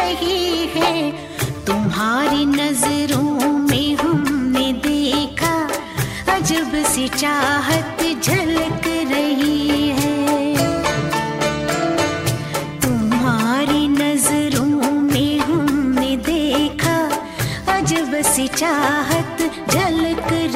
रही है। तुम्हारी नजरों में हमने देखा अजब सी चाहत झलक रही है। तुम्हारी नजरों में हमने देखा अजब सी चाहत झलक